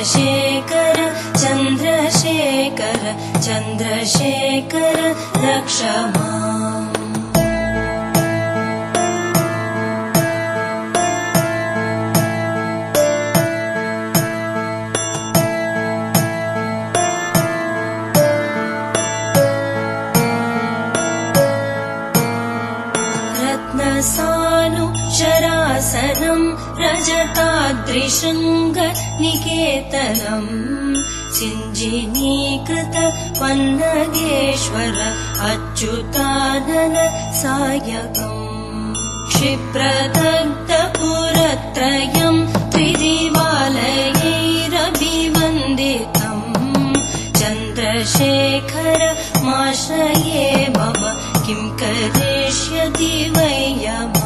चन्द्रशेखर चन्द्रशेखर चन्द्रशेखर रक्ष माम्। रत्नसानुशरासनं रजताद्रिशृङ्गनिकेतनम् सिञ्जिनीकृत पन्नगेश्वर अच्युतानन सायकम् क्षिप्रदग्धपुरत्रयम् त्रिदिवालयैरभिवन्दितम् चन्द्रशेखर माश्रये मम किं करिष्यति वै यमः।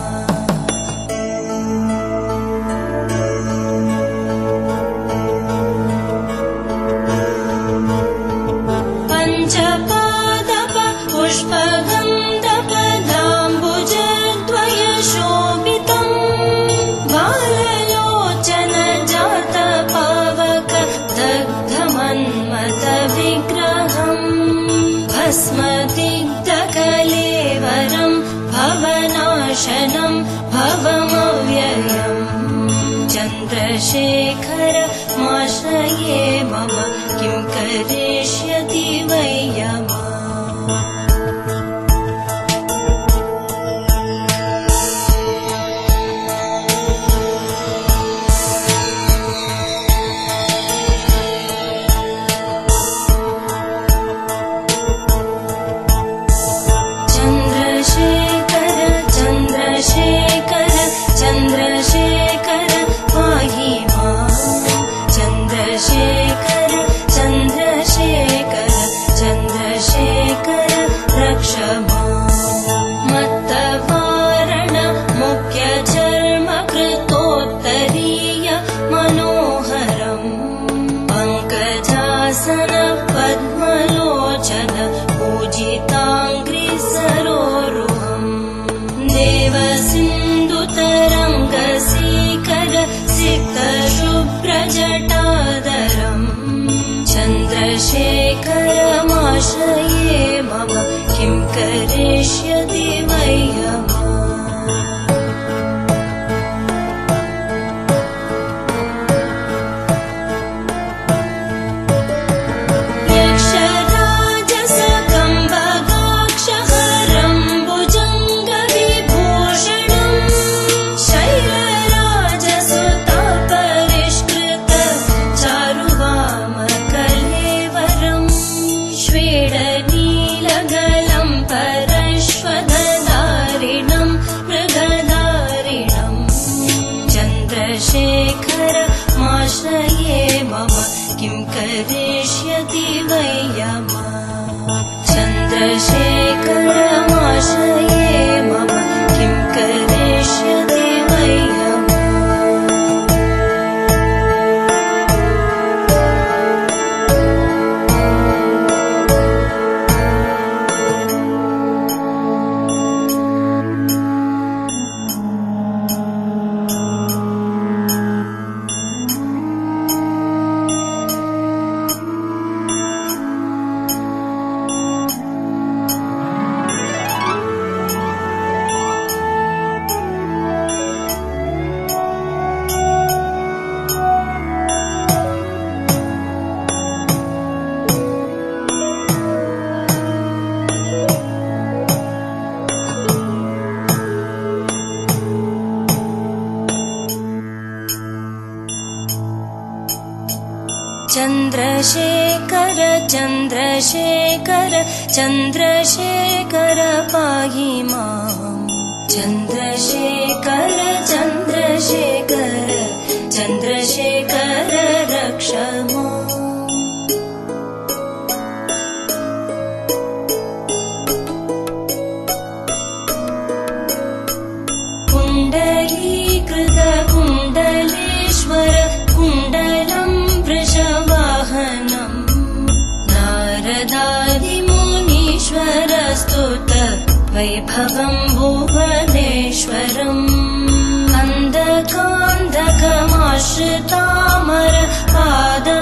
पञ्चपादप पुष्पगन्धपदाम्बुजद्वयशोभितम् बाललोचन जातपावक दग्धमन्मथविग्रहम् भस्मदिग्धकलेवरम् भवनाशनम् भवमव्ययम् चन्द्रशेखर माश्रये मम किं करिष्यति वै यमः। चन्द्रशेखर चन्द्रशेखर पाहि माम्। चन्द्रशेखर चन्द्रशेखर चन्द्रशेखर रक्ष माम्। मत्तवारण मुख्यचर्मकृतोत्तरीय मनोहरम् पङ्कजासन पद्मलोचन पूजिताङ्घ्रिसरोरुहम् देवसिन्धुतरङ्गसीकर सिक्तशुभ्रजटाधरम् चन्द्रशेखरमाश्रये मम किं करिष्यति वै यमः। चन्द्रशेखर माश्रये मम किं करिष्यति वै यमः। चन्द्रशेखर माश्रये मम किं करिष्यति वै यमः। चन्द्रशेखर चन्द्रशेखर चन्द्रशेखर पाहि माम्। चन्द्रशेखर चन्द्रशेखर चन्द्रशेखर रक्ष माम्। कुण्डलीकृत कुण्डलेश्वर कुण्डलम् वृषवाहनम् नारदादिमुनीश्वर स्तुत वैभवम् भुवनेश्वरम् अन्धकान्धकमाश्रितामर पाद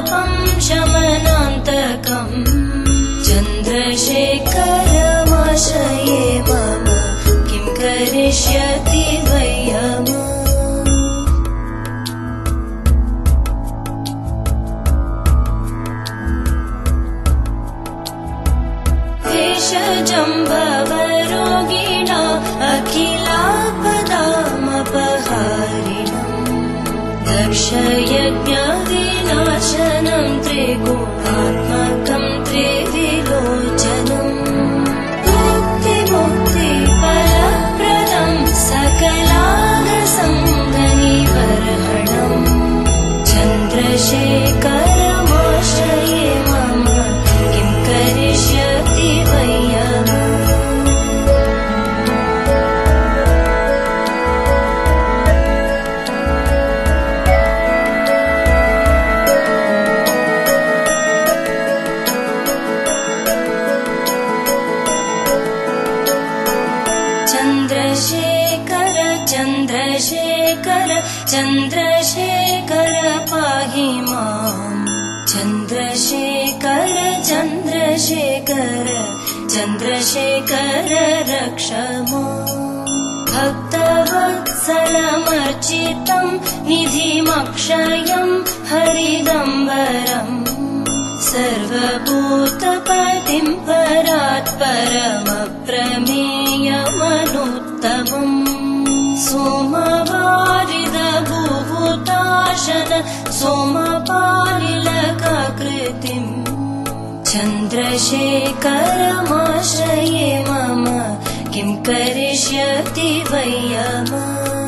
भेषजं भवरोगिणा अखिलापदामपहारिणम् दक्षयज्ञविनाशनं त्रिगुणात्मकं त्रिविलोचनम् मुक्तिफलप्रदं सकलागसङ्गनिबर्हणम् चन्द्रशेखरमाश्रये मम किं करिष्यति वै यमः चन्द्रशेखर चन्द्रशेखर चन्द्रशेखर पाहि माम् चन्द्रशेखर चन्द्रशेखर चन्द्रशेखर रक्ष माम् भक्तवत्सलमर्चितं निधिमक्षयं हरिदम्बरम् सर्वभूतपतिं परात् परमप्रमेयमनुत्तमम् सोमवारिदभूभूताशन सोमपालिलकाकृतिम् चन्द्रशेखरमाश्रये मम किं करिष्यति वै यमः